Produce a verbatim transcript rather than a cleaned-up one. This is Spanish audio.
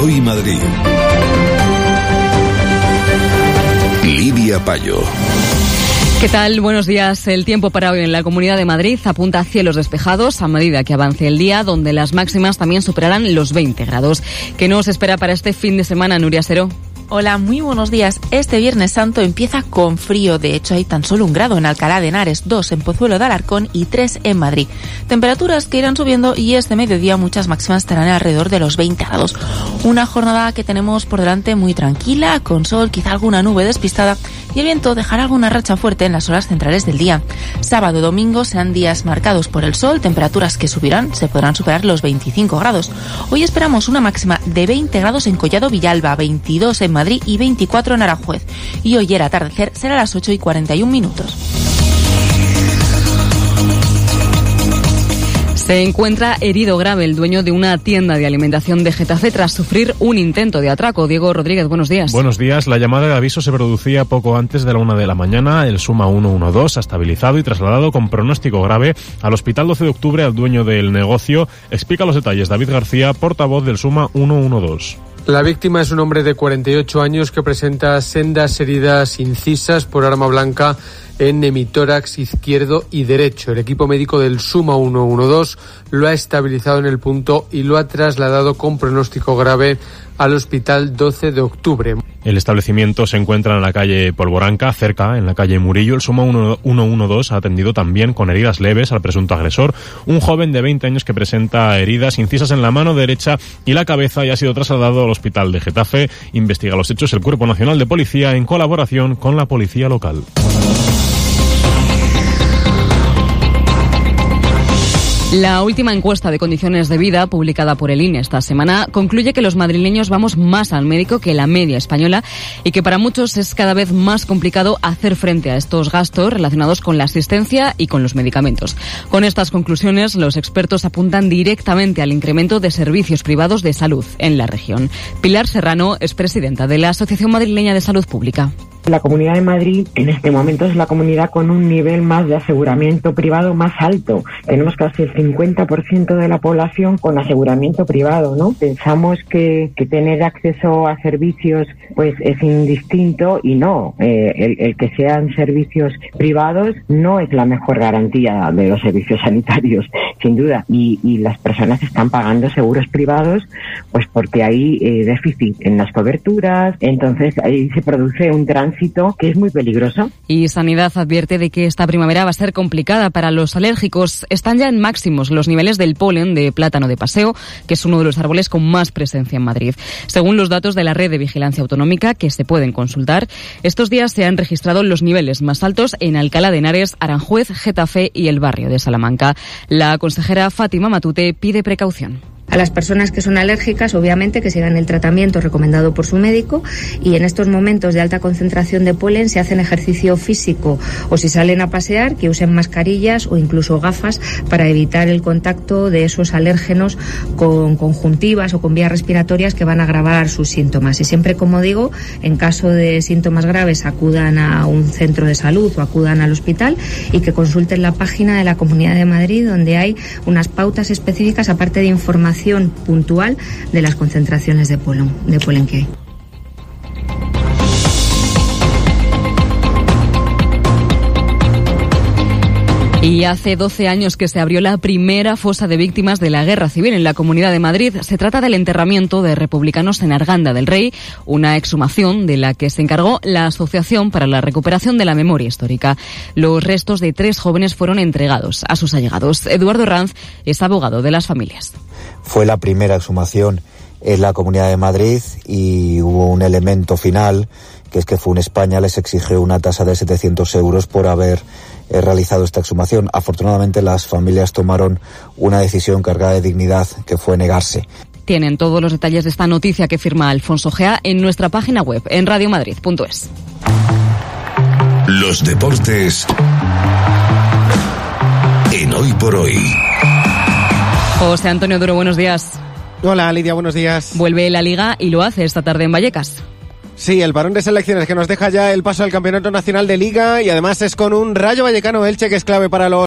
Hoy Madrid. Lidia Payo. ¿Qué tal? Buenos días. El tiempo para hoy en la Comunidad de Madrid apunta a cielos despejados a medida que avance el día, donde las máximas también superarán los veinte grados. ¿Qué nos espera para este fin de semana, Nuria Seró? Hola, muy buenos días. Este Viernes Santo empieza con frío. De hecho, hay tan solo un grado en Alcalá de Henares, dos en Pozuelo de Alarcón y tres en Madrid. Temperaturas que irán subiendo y este mediodía muchas máximas estarán alrededor de los veinte grados. Una jornada que tenemos por delante muy tranquila, con sol, quizá alguna nube despistada, y el viento dejará alguna racha fuerte en las horas centrales del día. Sábado y domingo serán días marcados por el sol, temperaturas que subirán, se podrán superar los veinticinco grados. Hoy esperamos una máxima de veinte grados en Collado Villalba, veintidós en Madrid y veinticuatro en Aranjuez. Y hoy el atardecer será a las ocho y cuarenta y un minutos. Se encuentra herido grave el dueño de una tienda de alimentación de Getafe tras sufrir un intento de atraco. Diego Rodríguez, buenos días. Buenos días. La llamada de aviso se producía poco antes de la una de la mañana. El Suma ciento doce ha estabilizado y trasladado con pronóstico grave al Hospital doce de octubre al dueño del negocio. Explica los detalles David García, portavoz del Suma ciento doce. La víctima es un hombre de cuarenta y ocho años que presenta sendas heridas incisas por arma blanca en hemitórax izquierdo y derecho. El equipo médico del Suma ciento doce lo ha estabilizado en el punto y lo ha trasladado con pronóstico grave al Hospital doce de octubre. El establecimiento se encuentra en la calle Polvoranca, cerca, en la calle Murillo. El Suma ciento doce ha atendido también con heridas leves al presunto agresor, un joven de veinte años que presenta heridas incisas en la mano derecha y la cabeza y ha sido trasladado al Hospital de Getafe. Investiga los hechos el Cuerpo Nacional de Policía en colaboración con la policía local. La última encuesta de condiciones de vida publicada por el I N E esta semana concluye que los madrileños vamos más al médico que la media española y que para muchos es cada vez más complicado hacer frente a estos gastos relacionados con la asistencia y con los medicamentos. Con estas conclusiones, los expertos apuntan directamente al incremento de servicios privados de salud en la región. Pilar Serrano es presidenta de la Asociación Madrileña de Salud Pública. La Comunidad de Madrid en este momento es la comunidad con un nivel más de aseguramiento privado más alto. Tenemos casi el cincuenta por ciento de la población con aseguramiento privado, ¿no? Pensamos que, que tener acceso a servicios pues es indistinto y no. Eh, el, el que sean servicios privados no es la mejor garantía de los servicios sanitarios, sin duda. Y, y las personas están pagando seguros privados pues porque hay eh, déficit en las coberturas. Entonces ahí se produce un tránsito que es muy peligroso. Y Sanidad advierte de que esta primavera va a ser complicada para los alérgicos. Están ya en máximos los niveles del polen de plátano de paseo, que es uno de los árboles con más presencia en Madrid. Según los datos de la Red de Vigilancia Autonómica, que se pueden consultar, estos días se han registrado los niveles más altos en Alcalá de Henares, Aranjuez, Getafe y el barrio de Salamanca. La consejera Fátima Matute pide precaución. A las personas que son alérgicas, obviamente, que sigan el tratamiento recomendado por su médico, y en estos momentos de alta concentración de polen, si hacen ejercicio físico o si salen a pasear, que usen mascarillas o incluso gafas para evitar el contacto de esos alérgenos con conjuntivas o con vías respiratorias que van a agravar sus síntomas. Y siempre, como digo, en caso de síntomas graves, acudan a un centro de salud o acudan al hospital y que consulten la página de la Comunidad de Madrid, donde hay unas pautas específicas, aparte de información puntual de las concentraciones de polen, de polen que hay. Y hace doce años que se abrió la primera fosa de víctimas de la Guerra Civil en la Comunidad de Madrid. Se trata del enterramiento de republicanos en Arganda del Rey, una exhumación de la que se encargó la Asociación para la Recuperación de la Memoria Histórica. Los restos de tres jóvenes fueron entregados a sus allegados. Eduardo Ranz es abogado de las familias. Fue la primera exhumación en la Comunidad de Madrid y hubo un elemento final, que es que F U N España les exigió una tasa de setecientos euros por haber eh, realizado esta exhumación. Afortunadamente las familias tomaron una decisión cargada de dignidad, que fue negarse. Tienen todos los detalles de esta noticia que firma Alfonso Gea en nuestra página web, en radio madrid punto es. Los deportes en Hoy por Hoy. José Antonio Duro, buenos días. Hola, Lidia, buenos días. Vuelve la Liga y lo hace esta tarde en Vallecas. Sí, el parón de selecciones que nos deja ya el paso al Campeonato Nacional de Liga y además es con un Rayo Vallecano Elche que es clave para los